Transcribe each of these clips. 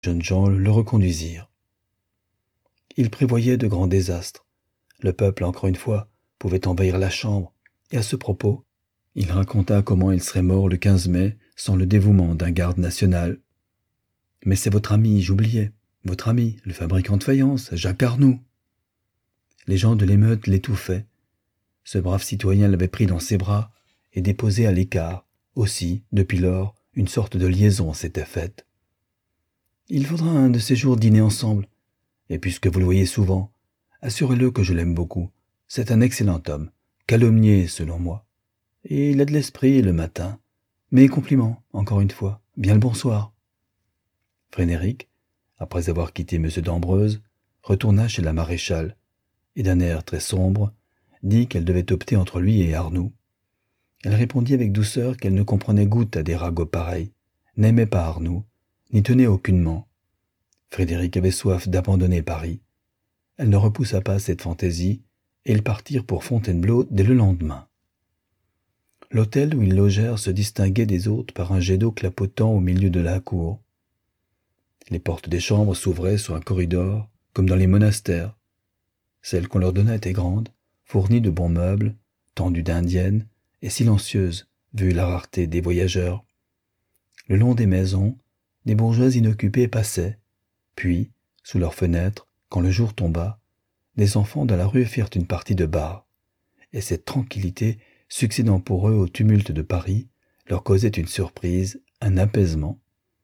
jeunes gens le reconduisirent. Il prévoyait de grands désastres. Le peuple, encore une fois, pouvait envahir la chambre, et à ce propos, il raconta comment il serait mort le 15 mai sans le dévouement d'un garde national. « Mais c'est votre ami, j'oubliais, votre ami, le fabricant de faïence, Jacques Arnoux. » Les gens de l'émeute l'étouffaient. Ce brave citoyen l'avait pris dans ses bras et déposé à l'écart. Aussi, depuis lors, une sorte de liaison s'était faite. « Il faudra un de ces jours dîner ensemble. Et puisque vous le voyez souvent, assurez-le que je l'aime beaucoup. C'est un excellent homme, calomnié selon moi. Et il a de l'esprit le matin. Mes compliments, encore une fois. Bien le bonsoir. » Frédéric, après avoir quitté M. d'Ambreuse, retourna chez la maréchale, et d'un air très sombre, dit qu'elle devait opter entre lui et Arnoux. Elle répondit avec douceur qu'elle ne comprenait goutte à des ragots pareils, n'aimait pas Arnoux, n'y tenait aucunement. Frédéric avait soif d'abandonner Paris. Elle ne repoussa pas cette fantaisie, et ils partirent pour Fontainebleau dès le lendemain. L'hôtel où ils logèrent se distinguait des autres par un jet d'eau clapotant au milieu de la cour. Les portes des chambres s'ouvraient sur un corridor, comme dans les monastères. Celle qu'on leur donna était grande, fournie de bons meubles, tendue d'indienne et silencieuse, vu la rareté des voyageurs. Le long des maisons, des bourgeois inoccupés passaient, puis, sous leurs fenêtres, quand le jour tomba, des enfants de la rue firent une partie de bar, et cette tranquillité, succédant pour eux au tumulte de Paris, leur causait une surprise, un apaisement.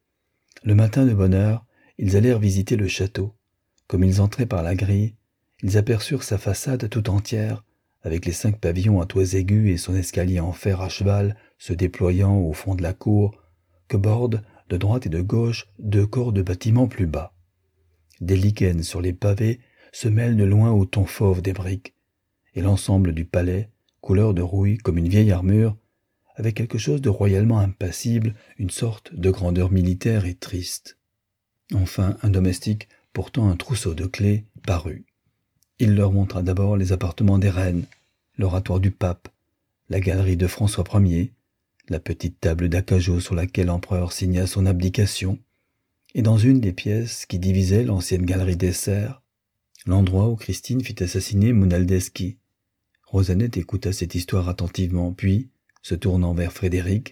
Le matin de bonne heure, ils allèrent visiter le château. Comme ils entraient par la grille, ils aperçurent sa façade tout entière, avec les 5 pavillons à toits aigus et son escalier en fer à cheval se déployant au fond de la cour, que bordent, de droite et de gauche, 2 corps de bâtiments plus bas. Des lichens sur les pavés se mêlent de loin au ton fauve des briques, et l'ensemble du palais, couleur de rouille comme une vieille armure, avait quelque chose de royalement impassible, une sorte de grandeur militaire et triste. Enfin, un domestique, portant un trousseau de clés, parut. Il leur montra d'abord les appartements des reines, l'oratoire du pape, la galerie de François Ier, la petite table d'acajou sur laquelle l'empereur signa son abdication, et dans une des pièces qui divisaient l'ancienne galerie des Serres, l'endroit où Christine fit assassiner Monaldeschi. Rosanette écouta cette histoire attentivement, puis, se tournant vers Frédéric,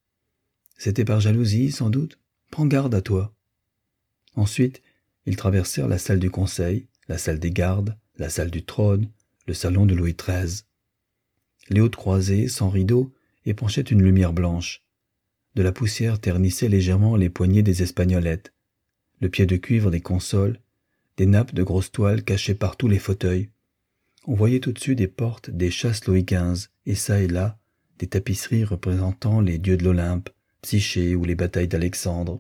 « C'était par jalousie, sans doute. Prends garde à toi. » Ensuite, ils traversèrent la salle du conseil, la salle des gardes, la salle du trône, le salon de Louis XIII. Les hautes croisées, sans rideaux, épanchaient une lumière blanche. De la poussière ternissait légèrement les poignées des espagnolettes, le pied de cuivre des consoles, des nappes de grosses toiles cachées partout les fauteuils. On voyait au-dessus des portes des chasses Louis XV, et çà et là, des tapisseries représentant les dieux de l'Olympe, Psyché ou les batailles d'Alexandre.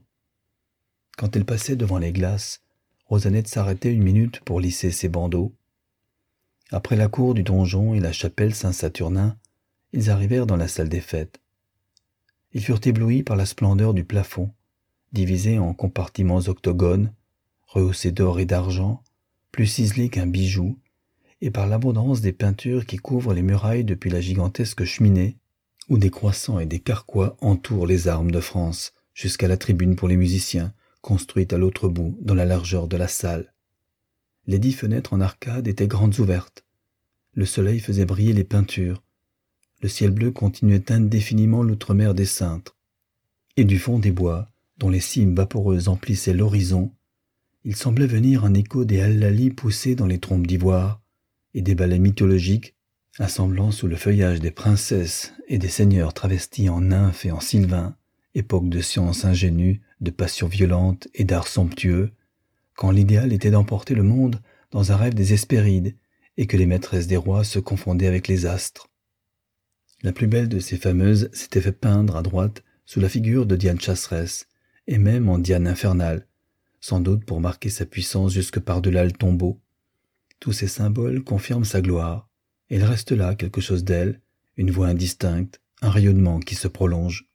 Quand elle passait devant les glaces, Rosanette s'arrêtait une minute pour lisser ses bandeaux. Après la cour du donjon et la chapelle Saint-Saturnin, ils arrivèrent dans la salle des fêtes. Ils furent éblouis par la splendeur du plafond, divisé en compartiments octogones, rehaussés d'or et d'argent, plus ciselés qu'un bijou, et par l'abondance des peintures qui couvrent les murailles depuis la gigantesque cheminée, où des croissants et des carquois entourent les armes de France, jusqu'à la tribune pour les musiciens, construite à l'autre bout, dans la largeur de la salle. Les 10 fenêtres en arcade étaient grandes ouvertes. Le soleil faisait briller les peintures. Le ciel bleu continuait indéfiniment l'outre-mer des cintres. Et du fond des bois, dont les cimes vaporeuses emplissaient l'horizon, il semblait venir un écho des hallali poussés dans les trompes d'ivoire, et des ballets mythologiques, assemblant sous le feuillage des princesses et des seigneurs travestis en nymphes et en sylvains, époque de science ingénue, de passion violente et d'art somptueux, quand l'idéal était d'emporter le monde dans un rêve des Hespérides et que les maîtresses des rois se confondaient avec les astres. La plus belle de ces fameuses s'était fait peindre à droite sous la figure de Diane chasseresse, et même en Diane infernale, sans doute pour marquer sa puissance jusque par-delà le tombeau. Tous ces symboles confirment sa gloire, et il reste là quelque chose d'elle, une voix indistincte, un rayonnement qui se prolonge.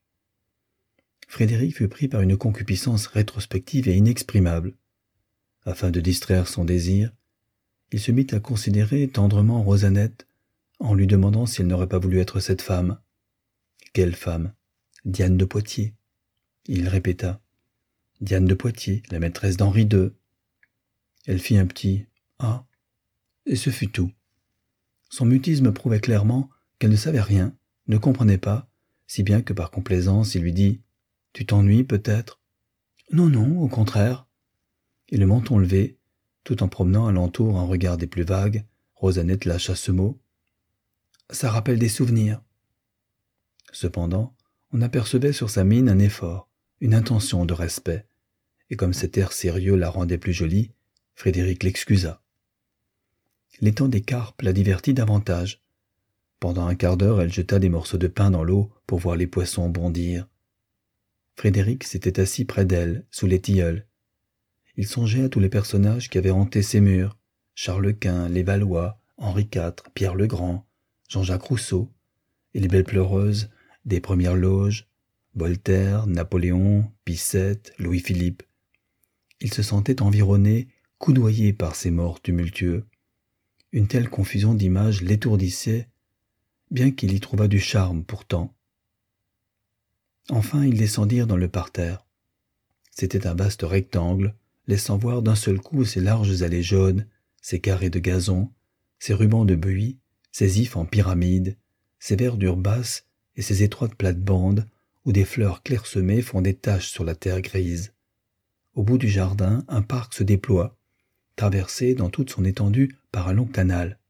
Frédéric fut pris par une concupiscence rétrospective et inexprimable. Afin de distraire son désir, il se mit à considérer tendrement Rosanette, en lui demandant si elle n'aurait pas voulu être cette femme. Quelle femme? Diane de Poitiers. Il répéta. Diane de Poitiers, la maîtresse d'Henri II. Elle fit un petit « Ah », et ce fut tout. Son mutisme prouvait clairement qu'elle ne savait rien, ne comprenait pas, si bien que par complaisance il lui dit « Tu t'ennuies peut-être ?»« Non, non, au contraire. » Et le menton levé, tout en promenant alentour un regard des plus vagues, Rosanette lâcha ce mot. « Ça rappelle des souvenirs. » Cependant, on apercevait sur sa mine un effort, une intention de respect, et comme cet air sérieux la rendait plus jolie, Frédéric l'excusa. L'étang des carpes la divertit davantage. Pendant un quart d'heure, elle jeta des morceaux de pain dans l'eau pour voir les poissons bondir. Frédéric s'était assis près d'elle, sous les tilleuls. Il songeait à tous les personnages qui avaient hanté ces murs, Charles Quint, les Valois, Henri IV, Pierre le Grand, Jean-Jacques Rousseau, et les belles pleureuses des premières loges, Voltaire, Napoléon, Bicêtre, Louis-Philippe. Il se sentait environné, coudoyé par ces morts tumultueux. Une telle confusion d'images l'étourdissait, bien qu'il y trouvât du charme pourtant. Enfin, ils descendirent dans le parterre. C'était un vaste rectangle, laissant voir d'un seul coup ses larges allées jaunes, ses carrés de gazon, ses rubans de buis, ses ifs en pyramide, ses verdures basses et ses étroites plates-bandes où des fleurs clairsemées font des taches sur la terre grise. Au bout du jardin, un parc se déploie, traversé dans toute son étendue par un long canal.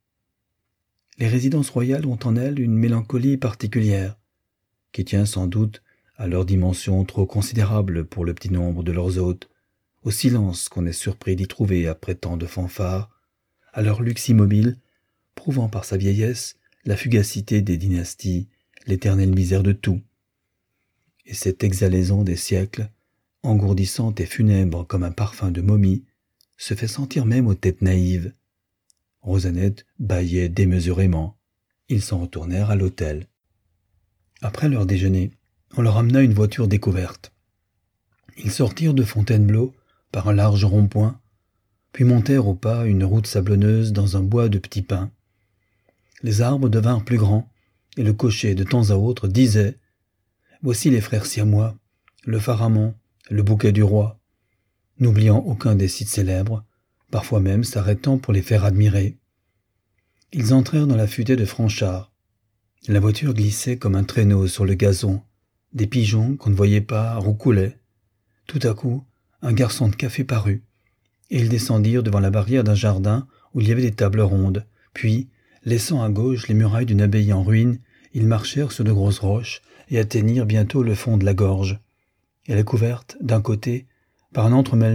Les résidences royales ont en elles une mélancolie particulière, qui tient sans doute à leur dimension trop considérable pour le petit nombre de leurs hôtes, au silence qu'on est surpris d'y trouver après tant de fanfares, à leur luxe immobile, prouvant par sa vieillesse la fugacité des dynasties, l'éternelle misère de tout. Et cette exhalaison des siècles, engourdissante et funèbre comme un parfum de momie, se fait sentir même aux têtes naïves. Rosanette bâillait démesurément. Ils s'en retournèrent à l'hôtel. Après leur déjeuner, on leur amena une voiture découverte. Ils sortirent de Fontainebleau par un large rond-point, puis montèrent au pas une route sablonneuse dans un bois de petits pins. Les arbres devinrent plus grands, et le cocher de temps à autre disait « Voici les frères siamois, le Pharamond, le bouquet du roi », n'oubliant aucun des sites célèbres, parfois même s'arrêtant pour les faire admirer. Ils entrèrent dans la futaie de Franchart. La voiture glissait comme un traîneau sur le gazon. Des pigeons qu'on ne voyait pas roucoulaient. Tout à coup, un garçon de café parut, et ils descendirent devant la barrière d'un jardin où il y avait des tables rondes. Puis, laissant à gauche les murailles d'une abbaye en ruine, ils marchèrent sur de grosses roches et atteignirent bientôt le fond de la gorge. Elle est couverte, d'un côté, par un entremêlement